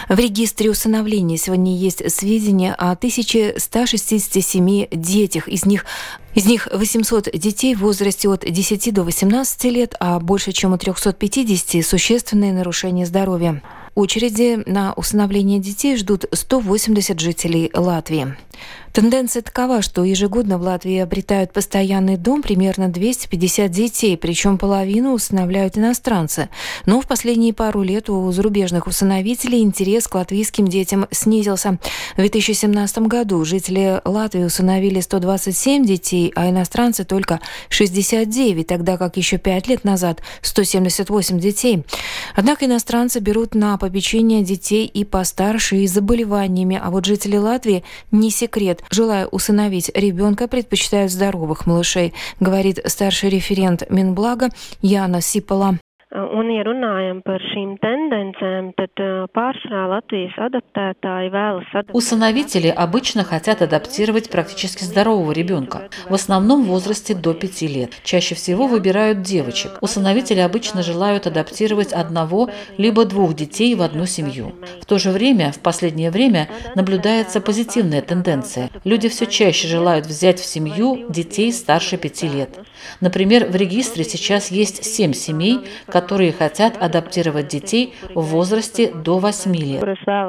В регистре усыновления сегодня есть сведения о 1167 детях. Из них 800 детей в возрасте от 10 до 18 лет, а больше чем у 350 существенные нарушения здоровья. Очереди на усыновление детей ждут 180 жителей Латвии. Тенденция такова, что ежегодно в Латвии обретают постоянный дом примерно 250 детей, причем половину усыновляют иностранцы. Но в последние пару лет у зарубежных усыновителей интерес к латвийским детям снизился. В 2017 году жители Латвии усыновили 127 детей, а иностранцы только 69, тогда как еще 5 лет назад 178 детей. Однако иностранцы берут на попечение детей и постарше, и с заболеваниями, а вот жители Латвии не секрет. Желая усыновить ребенка, предпочитают здоровых малышей, говорит старший референт Минблага Яна Сипола. Ja runājam par šīm tendencēm, tad pārsvarā Latvijas adoptētāji vēlas adoptēt. Усыновители обычно хотят адаптировать практически здорового ребенка, в основном в возрасте до 5 лет. Чаще всего выбирают девочек. Усыновители обычно желают адаптировать одного либо двух детей в одну семью. В то же время, в последнее время, наблюдается позитивная тенденция. Люди все чаще желают взять в семью детей старше 5 лет. Например, в регистре сейчас есть 7 семей, которые хотят адаптировать детей в возрасте до 8 лет.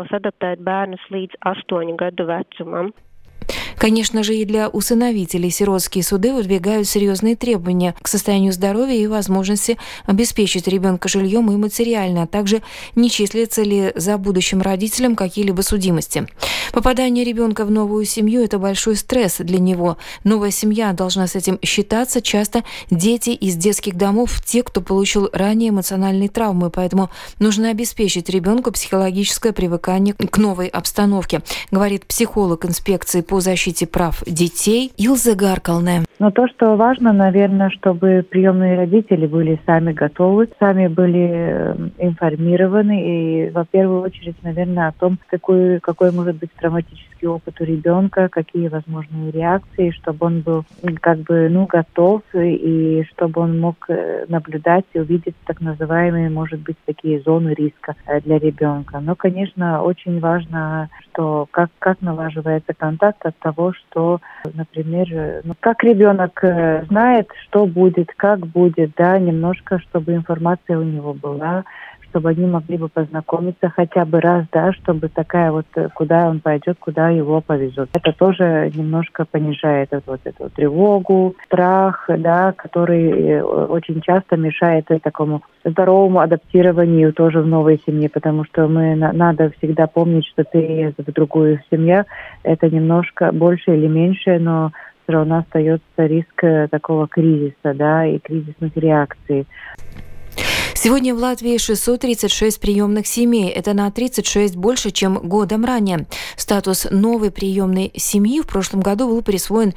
Конечно же, и для усыновителей сиротские суды выдвигают серьезные требования к состоянию здоровья и возможности обеспечить ребенка жильем и материально, а также не числятся ли за будущим родителям какие-либо судимости. Попадание ребенка в новую семью – это большой стресс для него. Новая семья должна с этим считаться. Часто дети из детских домов – те, кто получил ранее эмоциональные травмы, поэтому нужно обеспечить ребенку психологическое привыкание к новой обстановке, говорит психолог инспекции по защите прав детей Илза Гаркалне. Но то, что важно, наверное, чтобы приемные родители были сами готовы, сами были информированы и, во первую очередь, наверное, о том, какой может быть травматический опыт у ребенка, какие возможные реакции, чтобы он был готов и чтобы он мог наблюдать и увидеть так называемые, может быть, такие зоны риска для ребенка. Но, конечно, очень важно, что как налаживается контакт от того, что, например, как ребенок знает, что будет, как будет, да, немножко, чтобы информация у него была, чтобы они могли бы познакомиться хотя бы раз, да, чтобы такая вот, куда он пойдет, куда его повезут. Это тоже немножко понижает эту тревогу, страх, да, который очень часто мешает такому здоровому адаптированию тоже в новой семье, потому что надо всегда помнить, что переезд в другую семью – это немножко больше или меньше, но все равно остается риск такого кризиса, да, и кризисных реакций. Сегодня в Латвии 636 приемных семей. Это на 36 больше, чем годом ранее. Статус новой приемной семьи в прошлом году был присвоен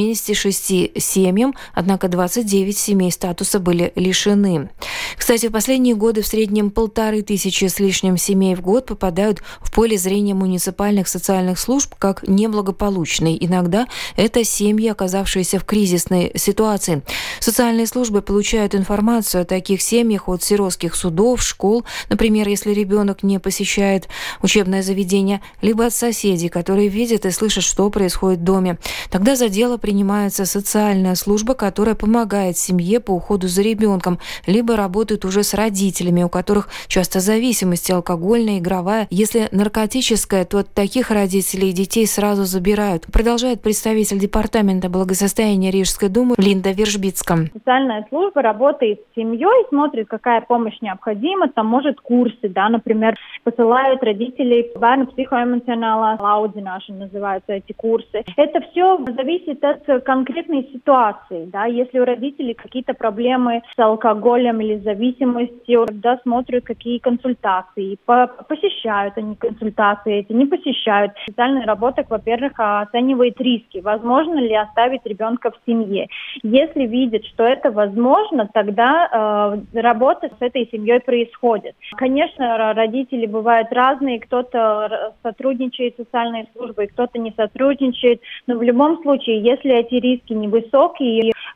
76 семьям, однако 29 семей статуса были лишены. Кстати, в последние годы в среднем 1500 с лишним семей в год попадают в поле зрения муниципальных социальных служб как неблагополучные. Иногда это семьи, оказавшиеся в кризисной ситуации. Социальные службы получают информацию о таких семьях от сиротских судов, школ, например, если ребенок не посещает учебное заведение, либо от соседей, которые видят и слышат, что происходит в доме. Тогда за дело принимается социальная служба, которая помогает семье по уходу за ребенком, либо работает уже с родителями, у которых часто зависимость алкогольная, игровая. Если наркотическая, то от таких родителей детей сразу забирают. Продолжает представитель департамента благосостояния Рижской думы Линда Вержбицка. Социальная служба работает с семьей, смотрит, какая помощь необходима, там, может, курсы, да, например, посылают родителей бērnu психоэмоционālā audzināšana, называются эти курсы. Это все зависит от конкретной ситуации, да, если у родителей какие-то проблемы с алкоголем или зависимостью, да, смотрят, какие консультации, посещают они консультации эти, не посещают. Социальный работник, во-первых, оценивает риски, возможно ли оставить ребенка в семье. Если видит, что это возможно, тогда работа с этой семьей происходит. Конечно, родители бывают разные, кто-то сотрудничает с социальной службой, кто-то не сотрудничает, но в любом случае, если эти риски невысокие,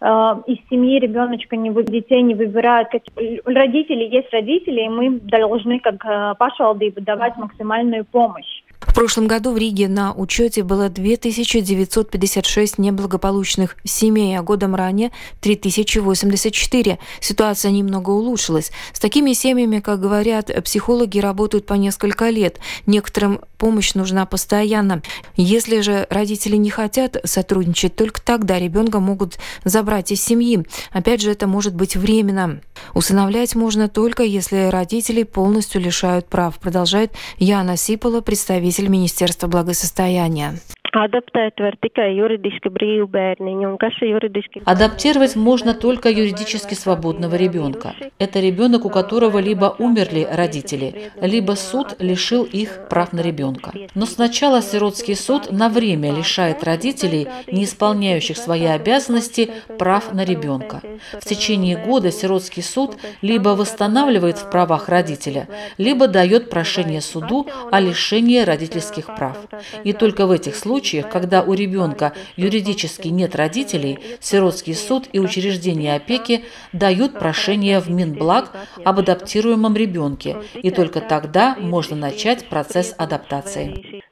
из семьи ребеночка детей не выбирают. Родители есть родители, и мы должны как пашвaldība давать максимальную помощь. В прошлом году в Риге на учете было 2956 неблагополучных семей, а годом ранее 3084. Ситуация немного улучшилась. С такими семьями, как говорят психологи, работают по несколько лет. Некоторым помощь нужна постоянно. Если же родители не хотят сотрудничать, только тогда ребенка могут забрать из семьи. Опять же, это может быть временно. Усыновлять можно только, если родители полностью лишают прав, продолжает Яна Сипола, представитель Министерства благосостояния. Адаптировать можно только юридически свободного ребенка. Это ребенок, у которого либо умерли родители, либо суд лишил их прав на ребенка. Но сначала сиротский суд на время лишает родителей, не исполняющих свои обязанности, прав на ребенка. В течение года сиротский суд либо восстанавливает в правах родителя, либо дает прошение суду о лишении родительских прав. И только в этих случаях, когда у ребенка юридически нет родителей, сиротский суд и учреждения опеки дают прошение в Минблаг об адаптируемом ребенке, и только тогда можно начать процесс адаптации.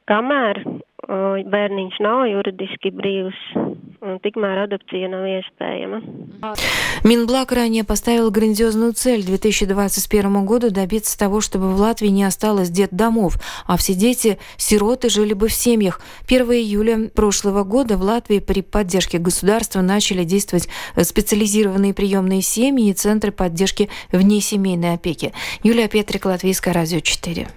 Минблаг ранее поставил грандиозную цель к 2021 году добиться того, чтобы в Латвии не осталось детдомов, а все дети-сироты жили бы в семьях. 1 июля прошлого года в Латвии при поддержке государства начали действовать специализированные приемные семьи и центры поддержки внесемейной опеки. Юлия Петрик, Латвийское радио 4.